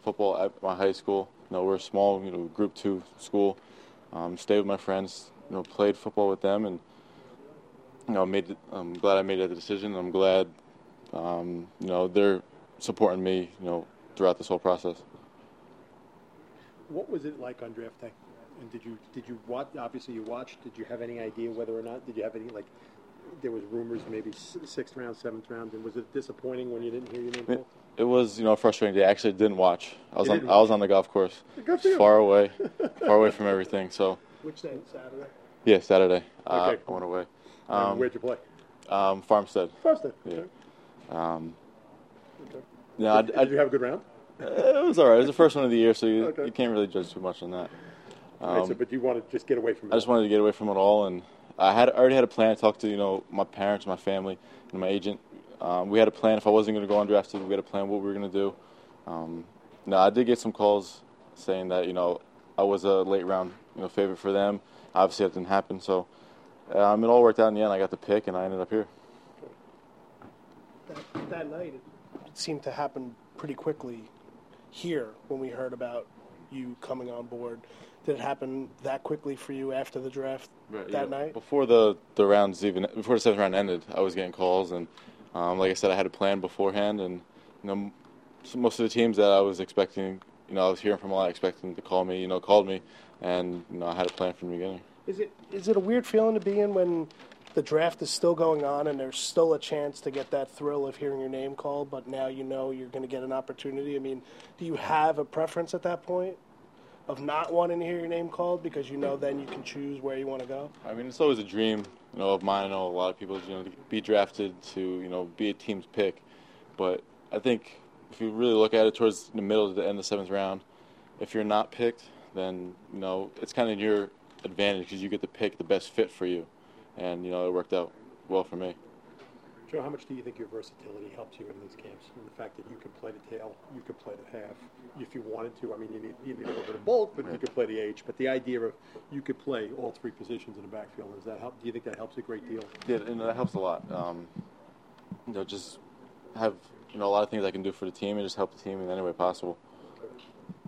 football at my high school. We're a small, Group 2 school. Stayed with my friends, played football with them, and I'm glad I made that decision. I'm glad, they're supporting me, throughout this whole process. What was it like on draft day? And did you watch? Obviously, you watched. Did you have any idea whether or not? Did you have any There was rumors maybe 6th round, 7th round, and was it disappointing when you didn't hear your name called? It was, a frustrating day. I actually didn't watch. I was on the golf course, far away from everything. So. Which day? Saturday. Yeah, Saturday. Okay. I went away. Where'd you play? Farmstead. Farmstead. Yeah. Okay. Okay. Yeah. Did you have a good round? It was all right. It was the first one of the year, so you Okay. can't really judge too much on that. But you want to just get away from it? I just wanted to get away from it all, and I already had a plan. I talked to my parents, my family, and my agent. We had a plan. If I wasn't going to go undrafted, we had a plan what we were going to do. I did get some calls saying that I was a late round favorite for them. Obviously, that didn't happen. So it all worked out in the end. I got the pick, and I ended up here. That night, it seemed to happen pretty quickly here when we heard about you coming on board. Did it happen that quickly for you after the draft night? Before the rounds before the 7th round ended, I was getting calls, and like I said, I had a plan beforehand, and so most of the teams that I was expecting, I was hearing from a lot, expecting to call me, called me, and I had a plan from the beginning. Is it a weird feeling to be in when the draft is still going on and there's still a chance to get that thrill of hearing your name called, but now you're going to get an opportunity? I mean, do you have a preference at that point of not wanting to hear your name called because then you can choose where you want to go? I mean, it's always a dream, of mine. I know a lot of people, to be drafted, to, be a team's pick. But I think if you really look at it towards the middle to the end of the 7th round, if you're not picked, then, it's kind of in your advantage because you get to pick the best fit for you. And, it worked out well for me. Joe, how much do you think your versatility helped you in these games? And the fact that you could play the tail, you could play the half, if you wanted to. I mean, you need a little bit of both, but you could play the H. But the idea of you could play all 3 positions in the backfield, does that help? Do you think that helps a great deal? Yeah, and that helps a lot. Just have a lot of things I can do for the team and just help the team in any way possible.